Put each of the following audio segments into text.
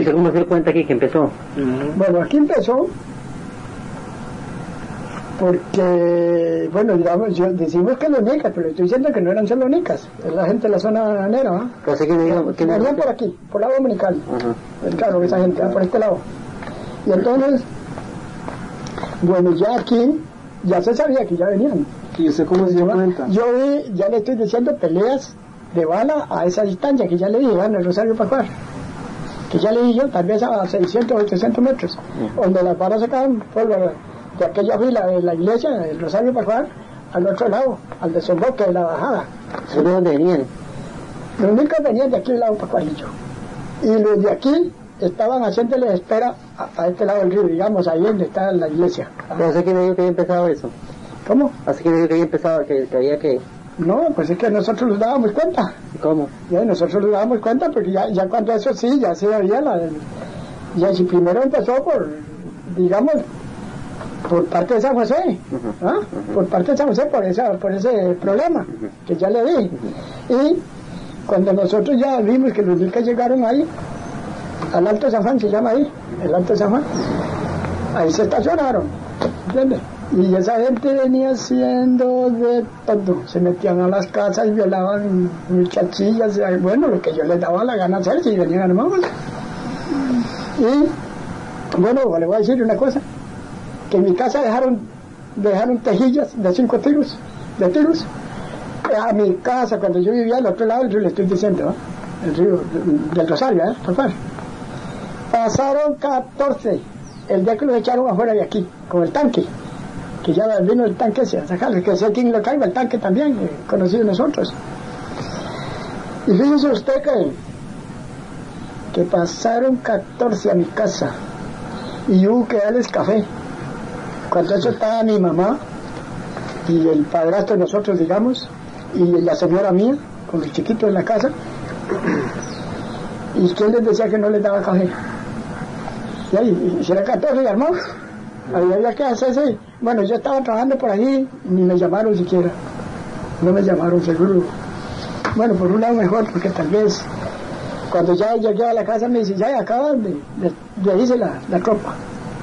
¿Usted cómo se dio cuenta aquí que empezó? Bueno, aquí empezó porque, bueno, digamos, decimos que los nicas, pero estoy diciendo que no eran solo nicas, es la gente de la zona bananera, ¿no? Pero sí que venían por aquí, por el lado dominical. Claro, esa gente, por este lado. Y entonces, bueno, ya aquí, ya se sabía que ya venían. ¿Y usted cómo se dio cuenta? Yo vi, ya le estoy diciendo, peleas de bala a esa distancia que ya le dije, en el Rosario Pascual, que ya le dije yo, tal vez a 600 o 800 metros, donde las balas se caen por de aquella fila de la iglesia, el Rosario Pascual, al otro lado, al desemboque de la bajada. ¿De dónde venían? Los únicos venían de aquí al lado Pascualillo, y los de aquí estaban haciéndole espera a este lado del río, digamos, ahí donde está la iglesia. ¿Pero hace que me dijo que había empezado eso? ¿Cómo? Así que me dijo que había empezado, que había que... No, pues es que nosotros nos dábamos cuenta. ¿Cómo? Ya, nosotros nos dábamos cuenta porque ya cuando eso sí, ya se veía ya si primero empezó por, digamos, por parte de San José, por parte de San José, por ese problema que ya le di. Y cuando nosotros ya vimos que los nicas llegaron ahí, al Alto San Juan se llama ahí, el Alto San Juan, ahí se estacionaron, ¿entiendes? Y esa gente venía haciendo de todo, se metían a las casas y violaban muchachillas, bueno, lo que yo les daba la gana hacer si venían armados. Y bueno, le voy a decir una cosa, que en mi casa dejaron tejillas de 5 tiros, a mi casa cuando yo vivía al otro lado del río, le estoy diciendo, ¿no? El río del Rosario, por favor. Pasaron 14 el día que los echaron afuera de aquí, con el tanque, que ya vino el tanque a sacarle, que sé quién lo caiga, el tanque también, conocido nosotros. Y fíjese usted que pasaron 14 a mi casa y hubo que darles café. Cuando eso estaba mi mamá y el padrastro de nosotros, digamos, y la señora mía, con los chiquitos en la casa, y quién les decía que no les daba café. Y si era 14 y armó, había que hacerse. Bueno, yo estaba trabajando por allí, ni me llamaron siquiera, no me llamaron seguro. Bueno, por un lado mejor, porque tal vez cuando ya llegué a la casa me dice, ya acaban de irse la tropa.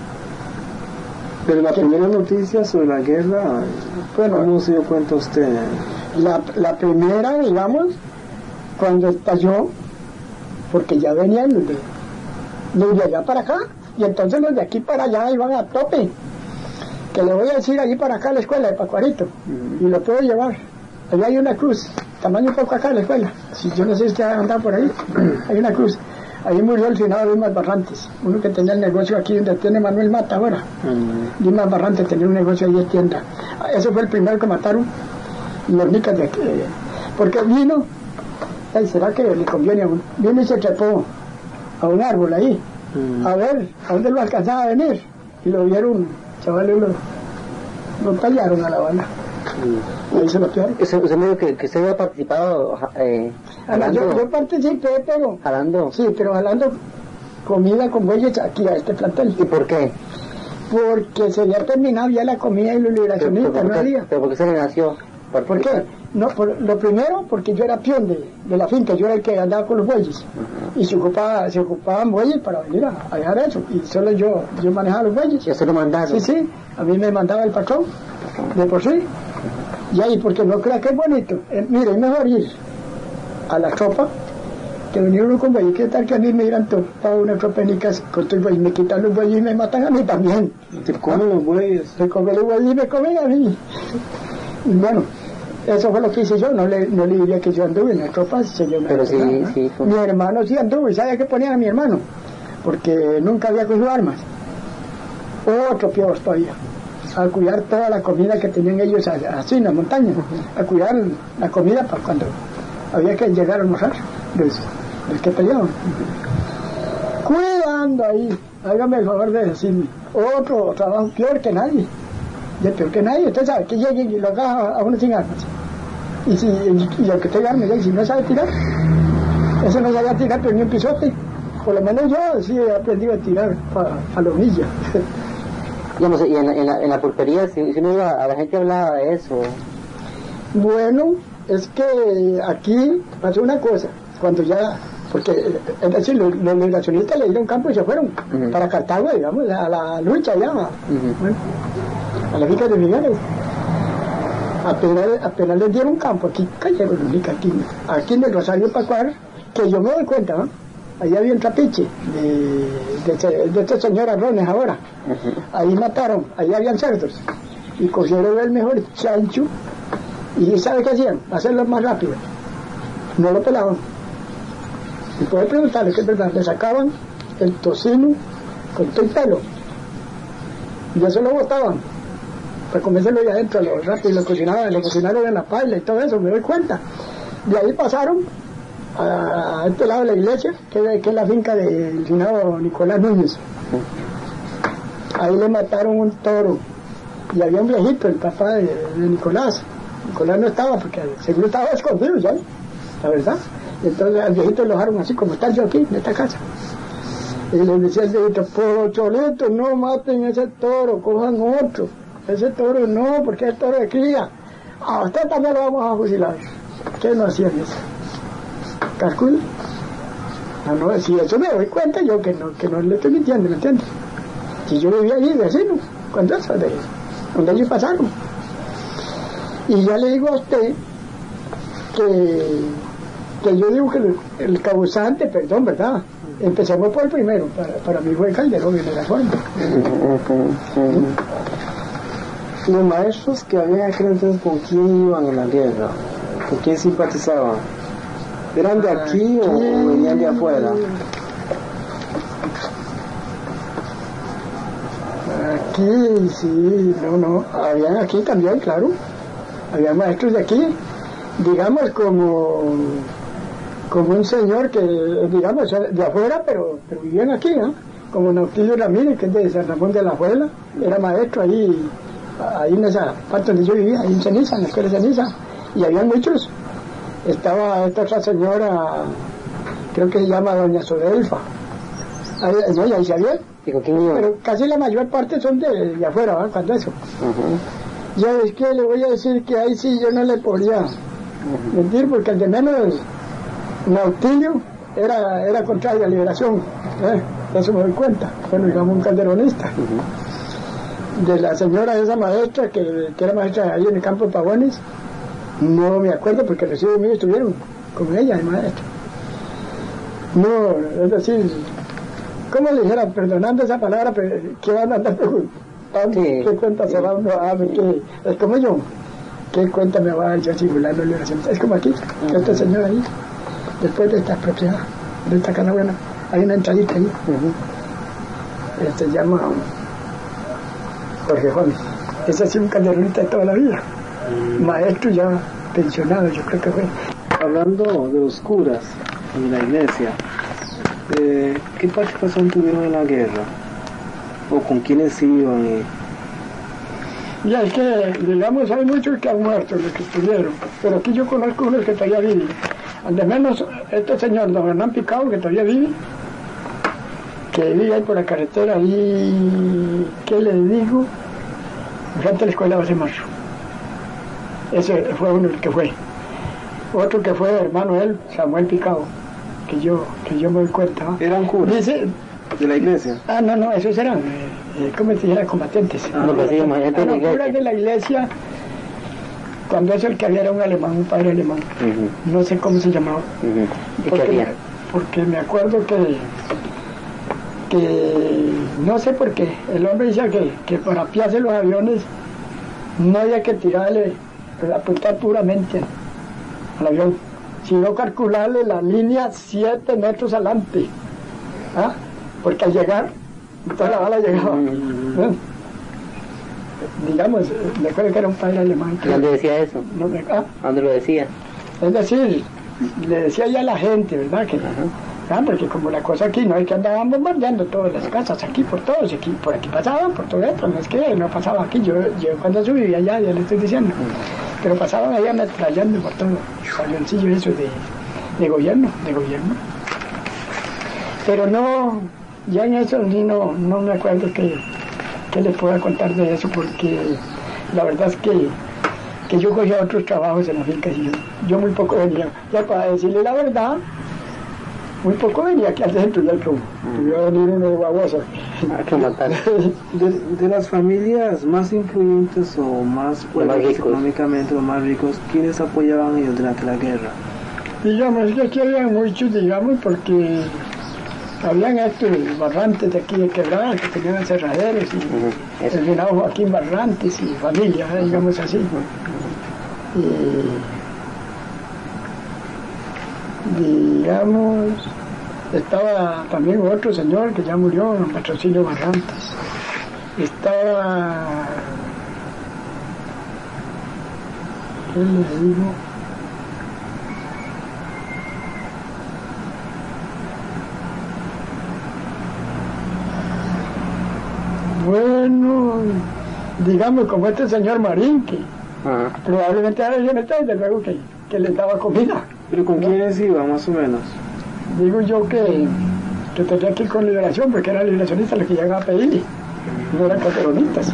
Pero la primera noticia sobre la guerra, bueno, ¿cómo se dio cuenta usted? La primera, digamos, cuando estalló, porque ya venían los de allá para acá, y entonces los de aquí para allá iban a tope. Que le voy a decir allí para acá a la escuela de Pacuarito, y lo puedo llevar. Allá hay una cruz, tamaño poco acá la escuela. Si yo no sé si usted va a andar por ahí, hay una cruz. Ahí murió el finado Dimas Barrantes, uno que tenía el negocio aquí donde tiene Manuel Mata ahora. Dimas Barrantes tenía un negocio ahí de tienda. Ese fue el primero que mataron los nicas de aquí. Porque vino, ¿será que le conviene a uno? Vino y se trepó a un árbol ahí, a ver a dónde lo alcanzaba a venir. Y lo vieron, chavales, lo tallaron a la bala. Ahí se lo pegaron. Usted me dijo que usted había participado jalando. Yo participé, pero... ¿Jalando? Sí, pero jalando comida con bueyes aquí a este plantel. ¿Y por qué? Porque se había terminado ya la comida y los liberacionistas, no había. ¿Pero por qué se le nació? ¿Por qué? No, lo primero, porque yo era peón de la finca, yo era el que andaba con los bueyes. Y se ocupaban bueyes para venir a dejar eso. Y solo yo manejaba los bueyes. ¿Ya se lo mandaron? Sí, a mí me mandaba el patrón, de por sí. Y ahí, porque no crea que es bonito. Mire, es mejor ir a la tropa que venir uno con bueyes. ¿Qué tal que a mí me irán para una tropa de nicas con tus bueyes? Me quitan los bueyes y me matan a mí también. ¿Te comen los bueyes? Se comen los bueyes y me comen a mí. Y bueno, eso fue lo que hice yo. No le diría que yo anduve en la tropa. Pero sí. Mi hermano sí anduvo. ¿Y sabe qué ponían a mi hermano? Porque nunca había cogido armas. Otro peor todavía. A cuidar toda la comida que tenían ellos así en la montaña, a cuidar la comida para cuando había que llegar a almorzar, los que peleaban. Cuidando ahí, hágame el favor de decirme, otro trabajo peor que nadie, peor que nadie. Usted sabe que llegue y lo haga a uno sin armas. Y el que tenga armas, y si no sabe tirar, ese no sabía tirar, pero ni un pisote. Por lo menos yo sí he aprendido a tirar a lo millo. Digamos, y en la pulpería, si uno iba, a la gente hablaba de eso. Bueno, es que aquí pasó una cosa, cuando ya porque es decir, los migracionistas le dieron campo y se fueron para Cartago, digamos, a la lucha ya, bueno, a las vicas de Figueres. Apenas les dieron campo, aquí cayeron aquí en el Rosario Pacuar, que yo me doy cuenta, ¿no? Ahí había un trapiche de este señor Arrones ahora. Ahí mataron, ahí habían cerdos. Y cogieron el mejor chancho. ¿Y sabe qué hacían? Hacerlo más rápido. No lo pelaban. Y puede preguntarle que es verdad, le sacaban el tocino con todo el pelo. Y eso lo botaban. Para comérselo ahí adentro, lo rápido, lo cocinaron en la paila y todo eso, me doy cuenta. De ahí pasaron a este lado de la iglesia, que es la finca del finado Nicolás Núñez. Ahí le mataron un toro. Y había un viejito, el papá de Nicolás. Nicolás no estaba porque seguro estaba escondido ya, la verdad. Entonces al viejito lo dejaron así como está yo aquí, en esta casa. Y le decía al viejito, por Cholito, no maten ese toro, cojan otro. Ese toro no, porque es toro de cría. A usted también lo vamos a fusilar. ¿Qué no hacían eso? ¿Calcula? No, si eso me doy cuenta yo que no le estoy mintiendo, ¿me entiendes? Si yo vivía allí vecino, cuando eso, donde ellos pasaron. Y ya le digo a usted que yo digo que el causante, perdón, ¿verdad? Empecemos por el primero, para mí fue Calderón de la forma. Los maestros que había aquel entonces, ¿con quién iban en la guerra? ¿Con quién simpatizaban? ¿Eran de aquí o venían de afuera? Aquí, sí, no, habían aquí también, claro. Había maestros de aquí, digamos como un señor que, digamos, de afuera, pero vivían aquí, ¿no? Como Nautilio Ramírez, que es de San Ramón de la Juela, era maestro ahí en esa parte donde yo vivía, ahí en Ceniza, en la escuela de Ceniza, y había muchos. Estaba esta otra señora, creo que se llama Doña Sodelfa, ahí se había, pero casi la mayor parte son de afuera, ¿verdad? Cuando eso. Ya es que le voy a decir que ahí sí yo no le podía mentir, porque al de menos Nautilio era contrario a la liberación, eso me doy cuenta, bueno, digamos un calderonista. De la señora esa maestra, que era maestra ahí en el campo de Pavones, no me acuerdo porque recién míos estuvieron con ella de maestra. No, es decir, ¿cómo le dijera, perdonando esa palabra, que van a andar preguntando? ¿Qué cuenta se va uno a dar? Es como yo, ¿qué cuenta me va a dar yo simulando la liberación? Es como aquí, esta señora ahí, después de esta propiedad, de esta casa buena, hay una entradita ahí. Se llama Jorge Juan. Ese ha sido un calderonista de toda la vida. Maestro ya pensionado, yo creo que fue. Hablando de los curas en la iglesia, ¿qué participación tuvieron en la guerra? ¿O con quiénes iban? Ya es que, digamos, hay muchos que han muerto, los que estuvieron, pero aquí yo conozco unos que todavía viven. Al menos este señor, don Hernán Picado, que todavía vive, que vive ahí por la carretera, y ¿qué le digo? Frente a la escuela José Marzo. Ese fue uno el que fue. Otro que fue hermano de él, Samuel Picado, que yo me doy cuenta. ¿Eran curas? Dice, ¿de la iglesia? No, esos eran, ¿cómo se dijera? Combatientes. Curas de la iglesia, cuando eso el que había era un alemán, un padre alemán. No sé cómo se llamaba. Porque me acuerdo que no sé por qué, el hombre decía que para apiarse los aviones no había que tirarle, apuntar puramente al avión, sino calcularle la línea 7 metros adelante, porque al llegar, toda la bala llegaba. Digamos, me acuerdo que era un padre alemán. ¿Dónde decía eso? ¿Dónde lo decía? Es decir, le decía ya a la gente, ¿verdad? Que, porque como la cosa aquí no es que andaban bombardeando todas las casas, aquí por todos, por aquí pasaban, por todo esto, no es que no pasaba aquí, yo cuando subí allá, ya le estoy diciendo, pero pasaban allá ametrallando por todo, avioncillo eso de gobierno, pero no, ya en eso sí no me acuerdo que les pueda contar de eso, porque la verdad es que yo cogía otros trabajos en la finca y yo muy poco venía, ya para decirle la verdad, muy poco venía aquí al centro, ya como iba a venir uno de babosa. que matar. De las familias más influyentes o más fuertes económicamente o más ricos, ¿quiénes apoyaban a ellos durante la guerra? Digamos que aquí había muchos, digamos, porque habían estos Barrantes de aquí de Quebrada que tenían encerraderos y el reinado Joaquín Barrantes y familia, digamos así. Y digamos, estaba también otro señor que ya murió, don Patrocinio Barrantes. Estaba, ¿qué le digo? Bueno, digamos como este señor Marín, que probablemente ahora yo no estoy, desde luego que les daba comida. ¿Pero con quiénes iba, más o menos? Digo yo que tendría que ir con Liberación, porque eran liberacionistas los que llegaban a pedir, no eran cateronistas.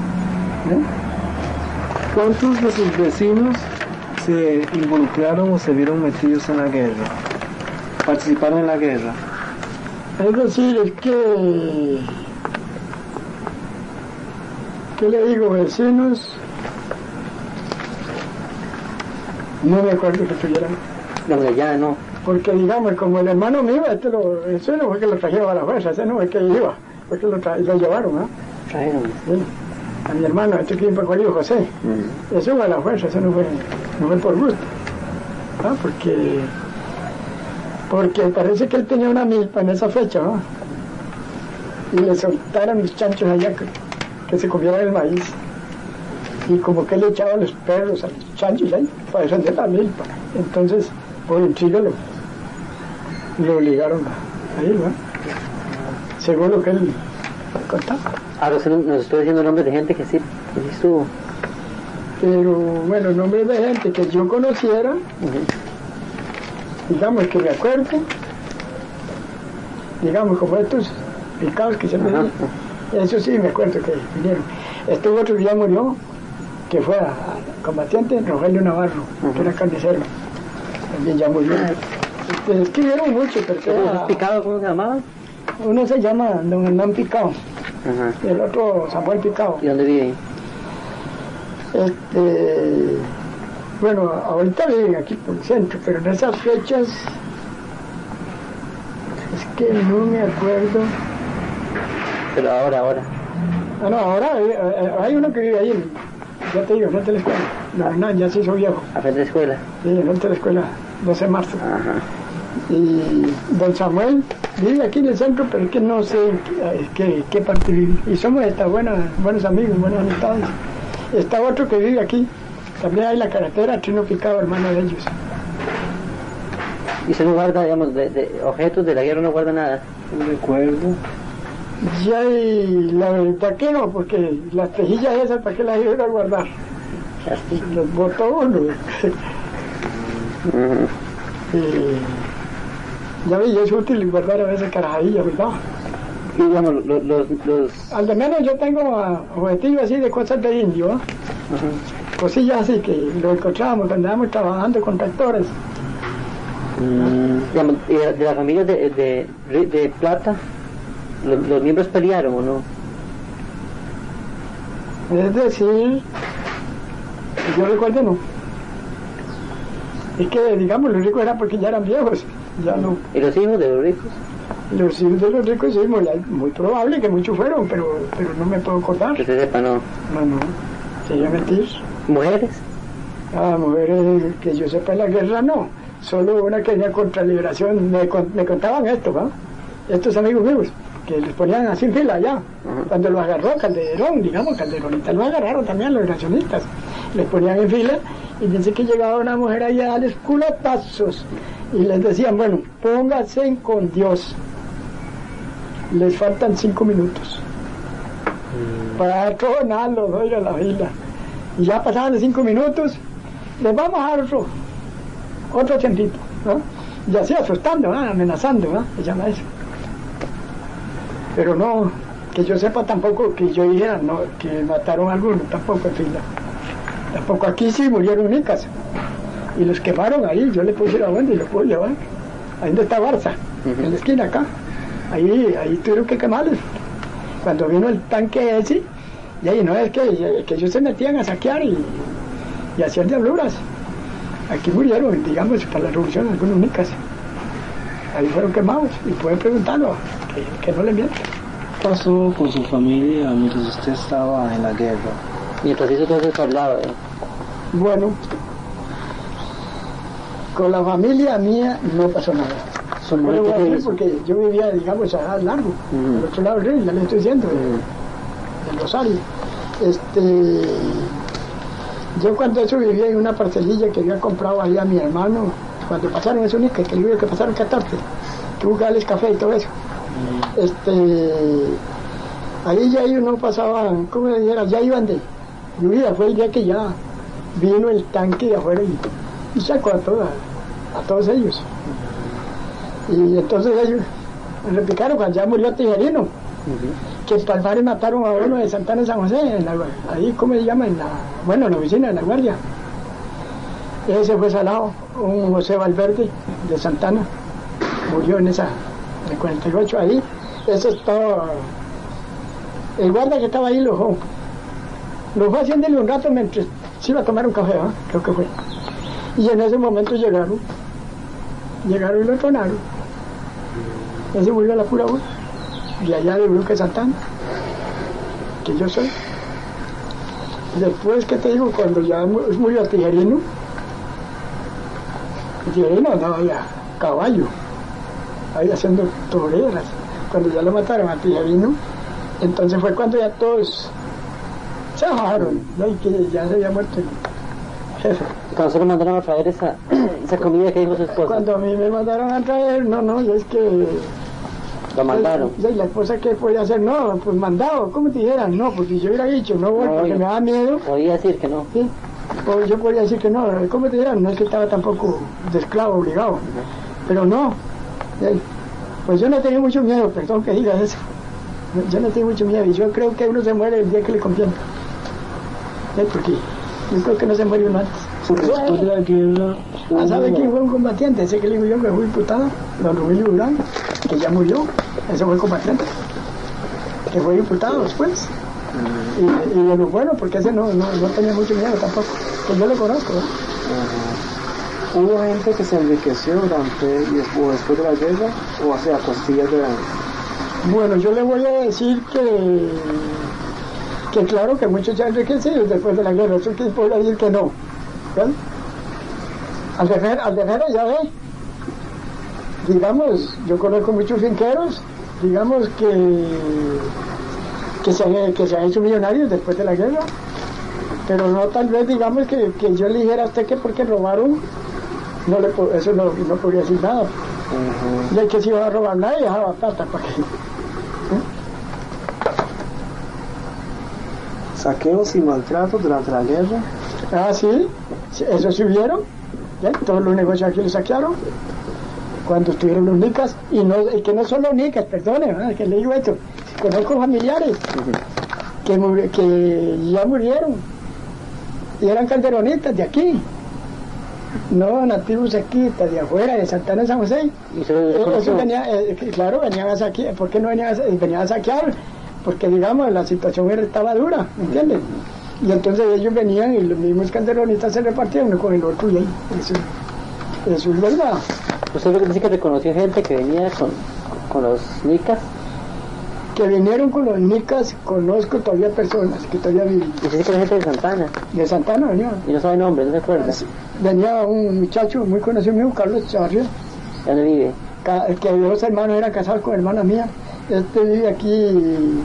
¿Cuántos de sus vecinos se involucraron o se vieron metidos en la guerra? ¿Participaron en la guerra? Es decir, es que... ¿Qué le digo, vecinos? No me acuerdo que tuvieran. No, ya no. Porque digamos, como el hermano mío, ese no fue que lo trajeron a la fuerza, ese no fue que iba, fue que lo llevaron, ¿ah? Trajeron. Sí. A mi hermano, este que fue Juanito José. Eso fue a la fuerza, eso no fue por gusto. ¿Ah? Porque parece que él tenía una milpa en esa fecha, ¿no? Y le soltaron los chanchos allá que se comieran el maíz. Y como que le echaban los perros a los chanchos ahí para defender la milpa. Entonces, por un chile lo obligaron a ir, ¿no? Según lo que él contaba. Ahora nos estoy diciendo nombres de gente que sí estuvo. Pero bueno, nombres de gente que yo conociera, digamos que me acuerdo, digamos como estos picados que se me dieron, eso sí me acuerdo que vinieron. Este otro día murió, que fue a combatiente, Rogelio Navarro, que era carnicero, también ya murió. Escribieron mucho, pero ¿Los picados cómo se llamaban? uno se llama don Hernán Picado, y el otro Samuel Picado. ¿Y dónde viven? Bueno, ahorita viven aquí por el centro, pero en esas fechas es que no me acuerdo. Pero ahora. Ah, no, ahora hay uno que vive ahí, ya te digo, frente a la escuela. No, ya se hizo viejo. ¿A frente de la escuela? Sí, frente a la escuela, 12 de marzo. Y don Samuel vive aquí en el centro, pero es que no sé qué parte vive. Y somos buenos amigos, buenas amistades. Está otro que vive aquí, también hay la carretera, Trino Picado, hermano de ellos. ¿Y se no guarda, digamos, de objetos de la guerra, no guarda nada? No recuerdo. Ya, y la verdad que no, porque las tejillas esas, ¿para qué las iban a guardar? Los botó uno. Ya vi, es útil guardar a veces carajillas, ¿verdad? Y digamos, los... Al de menos yo tengo objetivos así de cosas de indio, ¿eh? Cosillas así que lo encontrábamos cuando andábamos trabajando con tractores. Digamos, de la familia de Plata, los miembros pelearon, ¿o no? Es decir, yo recuerdo no. Es que, digamos, los ricos eran porque ya eran viejos, ya no. ¿Y los hijos de los ricos? Los hijos de los ricos sí, muy probable que muchos fueron, pero no me puedo acordar. Que se sepa, no. No, sería mentir. ¿Mujeres? Mujeres que yo sepa en la guerra no, solo una que venía contra liberación, me contaban esto, ¿va? Estos amigos míos, que les ponían así en fila allá, cuando los agarró Calderón, digamos, Calderonita, los agarraron también los liberacionistas, les ponían en fila y dice que llegaba una mujer allá a darles culatazos y les decían, bueno, pónganse con Dios, les faltan 5 minutos para tronarlos, oiga la fila, y ya pasaban de 5 minutos, les vamos a dar otro tiempito, ¿no? Y así asustando, amenazando, ¿no? Se llama eso. Pero no, que yo sepa tampoco que yo dijera, no, que mataron a algunos, tampoco en fila. Tampoco aquí sí murieron nicas. Y los quemaron ahí, yo le puse la banda y los puedo llevar. Ahí donde está Barça. en la esquina acá. Ahí tuvieron que quemarlos. Cuando vino el tanque ese, y ahí no es que ellos se metían a saquear y hacían diabluras. Aquí murieron, digamos, para la revolución algunos nicas. Ahí fueron quemados y pueden preguntarlo, que no le mienten. ¿Qué pasó con su familia mientras usted estaba en la guerra? Mientras hizo todo ese traslado, Bueno, con la familia mía no pasó nada. Son No le voy a muertos decir ellos. porque yo vivía, digamos, a largo, al otro lado del río, ya le estoy diciendo, en Rosario. Yo cuando eso vivía en una parcelilla que había comprado ahí a mi hermano, cuando pasaron esos nicas, que le digo que pasaron 14, que hubo que darles café y todo eso. Ahí ya ellos no pasaban, ¿cómo le dijera? Ya iban de lluvia, fue el día que ya vino el tanque de afuera y sacó a todos ellos. Y entonces ellos replicaron cuando ya murió Tijerino, que en Palmares mataron a uno de Santana de San José, ahí, ¿cómo se llama? En la oficina de la guardia. Ese fue salado, un José Valverde de Santana, murió en el 48 ahí. Eso es todo. El guarda que estaba ahí lo fue haciéndole un rato mientras se iba a tomar un café, creo que fue. Y en ese momento llegaron y lo tronaron. Ese murió a la pura voz. Y allá de Bruque Santana, que yo soy. Después, ¿qué te digo? Cuando ya murió Tijerino, andaba ya caballo, ahí haciendo toreras. Cuando ya lo mataron a Tijerino, entonces fue cuando ya todos se bajaron, ¿no? Y que ya se había muerto el jefe. Cuando se lo mandaron a traer esa comida que dijo su esposa. Cuando a mí me mandaron a traer, no, es que... Lo mandaron. Y la esposa, ¿qué podía hacer? No, pues mandado, ¿cómo te dijeran? No, porque yo hubiera dicho, no voy, porque me daba miedo. Podía decir que no. Sí, o yo podría decir que no, ¿cómo te dijeran? No es que estaba tampoco de esclavo obligado, pero no. Pues yo no tenía mucho miedo, perdón que digas eso. Yo no tengo mucho miedo y yo creo que uno se muere el día que le conviene. Porque yo creo que no se muere uno antes. Porque después de la guerra... ¿Sabe quién fue un combatiente? Ese que le digo yo que fue diputado, don Rubilio Durán, que ya murió. Ese fue el combatiente, que fue diputado después. Y de lo bueno, porque ese no tenía mucho miedo tampoco, que yo lo conozco. ¿Hubo gente que se enriqueció durante o después de la guerra o hacia costillas de la... Bueno, yo le voy a decir que claro que muchos se han enriquecido después de la guerra, eso que puedo decir que no. ¿Ven? Al guerrero ya ve, digamos, yo conozco muchos finqueros, digamos que se han hecho millonarios después de la guerra, pero no tal vez digamos que yo le dijera a usted que porque robaron, eso no podría decir nada. Y el que se iba a robar nadie dejaba plata para que... ¿Saqueos y maltratos durante la guerra? Ah, sí, eso sí hubieron, ¿ya? Todos los negocios aquí los saquearon cuando estuvieron los nicas, y que no son los nicas, perdone, que le digo esto, conozco familiares que ya murieron y eran calderonitas de aquí, no nativos aquí, de afuera, de Santana de San José. Eso claro, venían a saquear. ¿Por qué no venían a saquear? Porque digamos la situación estaba dura, ¿me entiendes? Y entonces ellos venían y los mismos calderonistas se repartían uno con el otro, y ahí, eso es verdad. ¿Usted dice que reconoció gente que venía con los nicas? Que vinieron con los nicas, conozco todavía personas que todavía viven. ¿Y usted dice que era gente de Santana? De Santana venía. ¿Y no sabe nombre, no se acuerda? Venía un muchacho muy conocido mío, Carlos Chavarría. ¿Dónde vive? Que 2 hermanos eran casados con hermana mía. Este vive aquí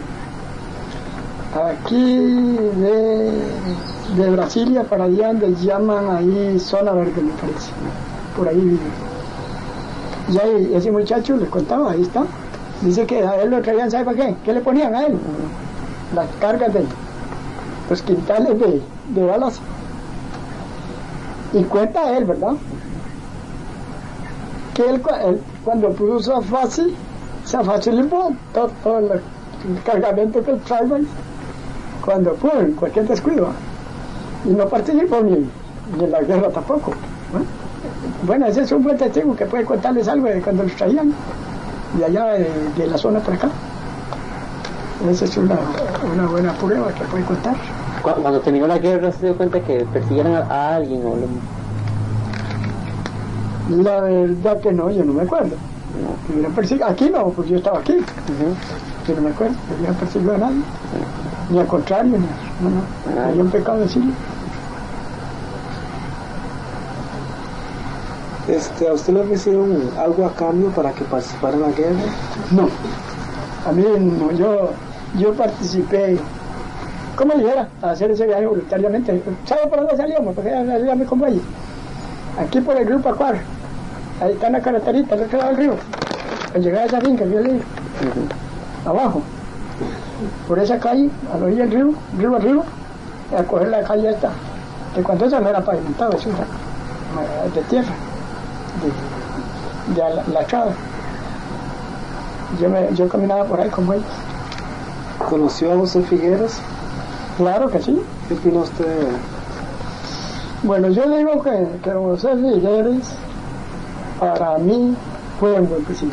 de Brasilia para allá donde llaman ahí zona verde, me parece. Por ahí vive. Y ahí ese muchacho les contaba, ahí está. Dice que a él lo traían, ¿sabe para qué? ¿Qué le ponían a él? Las cargas de los quintales de balas. Y cuenta él, ¿verdad? Que él cuando puso a fácil, limpió todo el cargamento que él traía. Cuando pudo, en cualquier descuido. Y no participó ni en la guerra tampoco. Bueno, ese es un buen testigo que puede contarles algo de cuando los traían. de allá de la zona por acá. Esa es una buena prueba que puede contar. Cuando terminó la guerra, ¿se dio cuenta que persiguieron a alguien o La verdad que no, yo no me acuerdo. Que hubieran perseguido, aquí no, porque yo estaba aquí. Yo no me acuerdo, que hubieran perseguido a nadie. Ni al contrario, no. Había un pecado decirlo. ¿A usted le ofrecieron algo a cambio para que participara en la guerra? No, a mí no, yo participé, como dijera, a hacer ese viaje voluntariamente. ¿Sabe por dónde salíamos? Porque salíamos con ellos. Aquí por el río Pacuar, ahí está la carreterita, al otro lado del río. Al llegar a esa finca, yo le digo, abajo, por esa calle, a la orilla del río arriba, a coger la calle esta, que cuando esa no era pavimentada, eso era de tierra. De la chava. Yo caminaba por ahí como ellos. ¿Conoció a José Figueres? Claro que sí. ¿Qué opina usted? Bueno, yo digo que José Figueres para mí fue un buen presidente.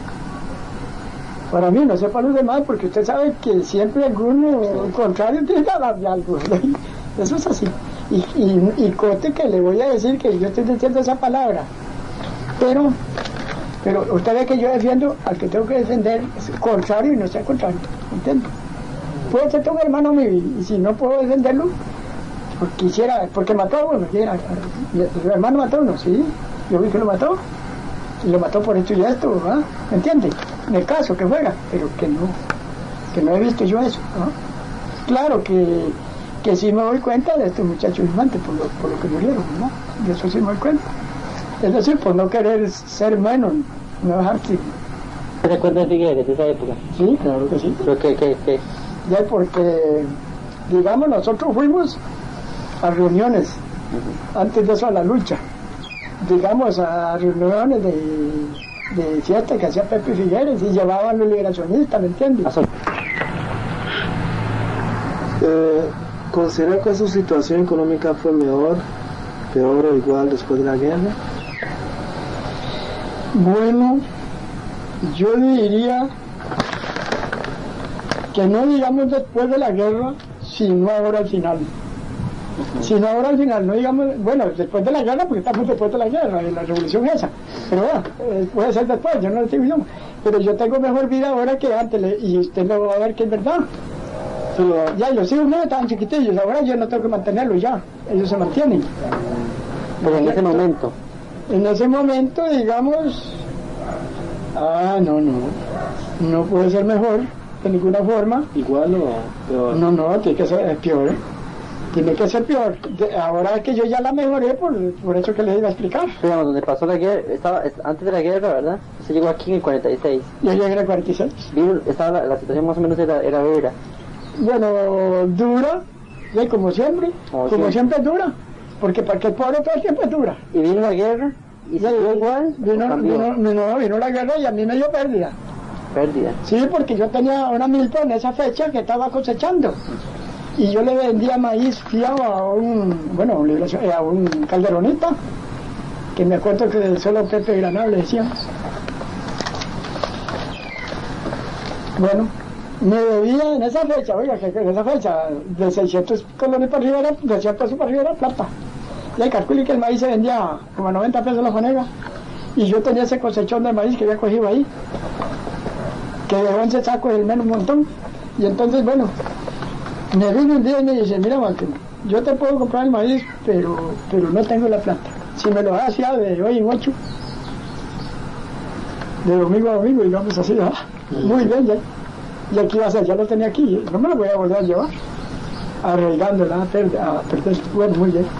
Para mí, no sé para los demás, porque usted sabe que siempre alguno contrario tiene que hablar de algo. Eso es así. Y cote que le voy a decir que yo estoy diciendo esa palabra. Pero usted ve que yo defiendo al que tengo que defender contrario y no sea contrario, ¿entiende? Puede ser un hermano mío y si no puedo defenderlo, pues quisiera, porque mató a uno, su hermano mató a uno, sí, yo vi que lo mató, y lo mató por esto y esto, ¿verdad? ¿Me entiende? En el caso que fuera, pero que no he visto yo eso, ¿no? Claro que sí me doy cuenta de estos muchachos infantes por lo que murieron, ¿no? De eso sí me doy cuenta. Es decir, por no querer ser menos, no dejarse. ¿Te recuerdas de Figueres de esa época? Sí, claro que sí. ¿Pero qué? Ya porque, digamos, nosotros fuimos a reuniones, antes de eso a la lucha, digamos, a reuniones de fiesta que hacía Pepe Figueres y llevaban los liberacionistas, ¿me entiendes? ¿Considera que su situación económica fue mejor, peor o igual después de la guerra? Bueno, yo diría que no digamos después de la guerra, sino ahora al final. Sino ahora al final, no digamos, bueno, después de la guerra, porque estamos después de la guerra, de la revolución esa. Pero bueno, puede ser después, yo no lo estoy diciendo. Pero yo tengo mejor vida ahora que antes, y usted lo va a ver que es verdad. Pero ya los hijos no estaban chiquitillos, ahora yo no tengo que mantenerlos ya, ellos se mantienen. Pero en ese momento. En ese momento, digamos, no puede ser mejor de ninguna forma. ¿Igual o peor? No, tiene que ser peor. Tiene que ser peor. Ahora que yo ya la mejoré, por eso que les iba a explicar. Digamos, donde pasó la guerra, estaba antes de la guerra, ¿verdad? Se llegó aquí en el 46. Yo llegué en el 46. Estaba la situación más o menos era dura. Bueno, dura, como siempre. Como siempre es dura. Porque para que el pobre todo el tiempo es dura. Y vino la guerra, y se dio igual. Vino la guerra y a mí me dio pérdida. ¿Pérdida? Sí, porque yo tenía una milpa en esa fecha que estaba cosechando. Y yo le vendía maíz fiado a un calderonita, que me acuerdo que solo Pepe Granado le decíamos. Bueno, me debía en esa fecha, oiga, que en esa fecha, de 600 colones para arriba, de 200 pesos para arriba era plata. Y ahí calculé que el maíz se vendía como a 90 pesos la fanega. Y yo tenía ese cosechón de maíz que había cogido ahí, que de 11 sacos el menos montón. Y entonces, bueno, me vino un día y me dice, mira Martín, yo te puedo comprar el maíz, pero no tengo la plata. Si me lo hacía de hoy en 8, de domingo a domingo, digamos así, ¿verdad? Muy bien, ya. Y aquí va a ser, ya lo tenía aquí, no me lo voy a volver a llevar, arraigándola a perder. Bueno, muy bien.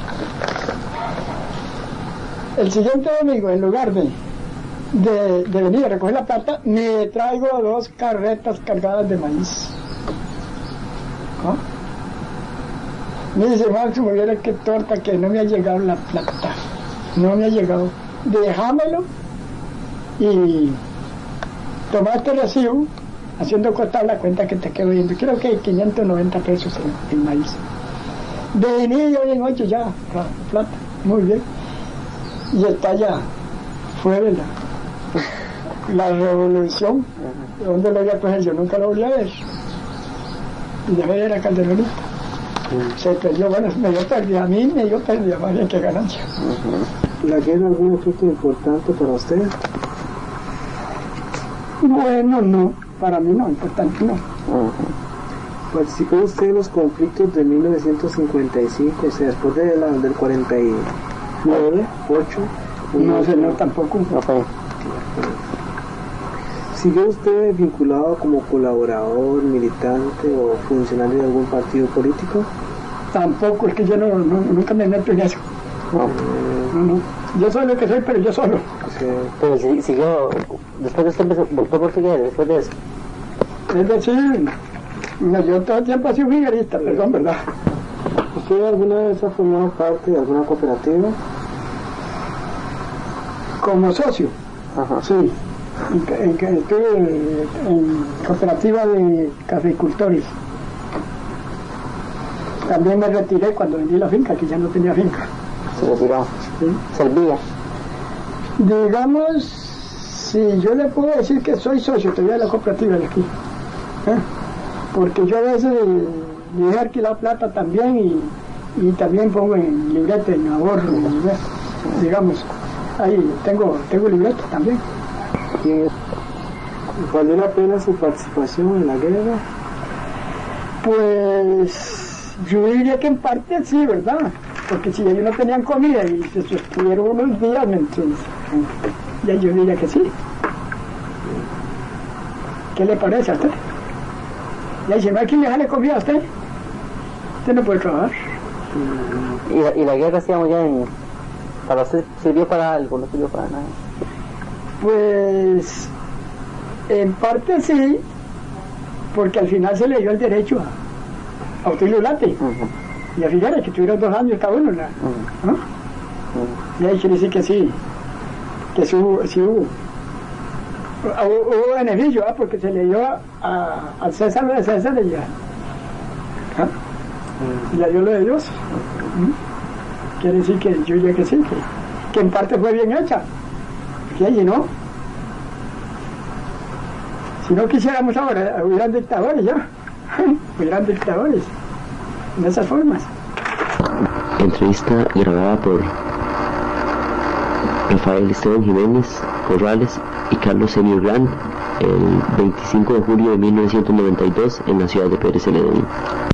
El siguiente domingo, en lugar de venir a recoger la plata, me traigo 2 carretas cargadas de maíz. ¿No? Me dice, Máximo, viera qué torta, que no me ha llegado la plata. No me ha llegado. Déjamelo y toma este recibo, haciendo contar la cuenta que te quedo viendo. Creo que hay 590 pesos en maíz. Vení yo en 8 ya, plata. Muy bien. Y está ya fuera la revolución, ¿dónde lo había cogido? Yo nunca lo volví a ver. Y ya era calderonista. Se perdió, bueno, medio pérdida a mí, medio pérdida, más bien que ganancia. ¿La guerra algún efecto importante para usted? Bueno, no, para mí no, importante no. ¿Participó usted en los conflictos de 1955, o sea, después de del 49, 8? No sé, no, tampoco. Okay. ¿Siguió usted vinculado como colaborador, militante o funcionario de algún partido político? Tampoco, es que yo nunca me meto en eso. No. Yo soy lo que soy, pero yo solo. Sí. Pero siguió, después de esto volvió portugués, después de eso. Es decir, no, yo todo el tiempo he sido figuerista, perdón, ¿verdad? ¿Usted alguna vez ha formado parte de alguna cooperativa? Como socio. Ajá. Sí. Estuve en cooperativa de cafeicultores. También me retiré cuando vendí la finca, que ya no tenía finca. Se retiró. ¿Sí? Servía. Digamos, si yo le puedo decir que soy socio todavía de la cooperativa de aquí. Porque yo a veces me dejo alquilar plata también y también pongo en libreta, en ahorro, digamos. Ahí tengo libreta también. ¿Valió la pena su participación en la guerra? Pues yo diría que en parte sí, ¿verdad? Porque si ellos no tenían comida y se sostuvieron unos días, entonces ya yo diría que sí. ¿Qué le parece a usted? Ya dice, ¿no hay quien le jale comida a usted? Usted no puede trabajar. ¿Y la guerra, digamos, ya para usted sirvió para algo, no sirvió para nada? Pues en parte sí, porque al final se le dio el derecho a autoilulate. Y a fíjate que tuvieron 2 años cada uno, ¿no? Y ahí quiere decir que sí hubo beneficio, porque se le dio al César de César y le dio lo de Dios. Quiere decir que yo diría que sí, que en parte fue bien hecha, que allí no. Si no quisiéramos ahora, hubieran dictadores ya, hubieran dictadores, de esas formas. Entrevista grabada por Rafael Esteban Jiménez Corrales y Carlos Senior Grant el 25 de julio de 1992 en la ciudad de Pérez Celedón.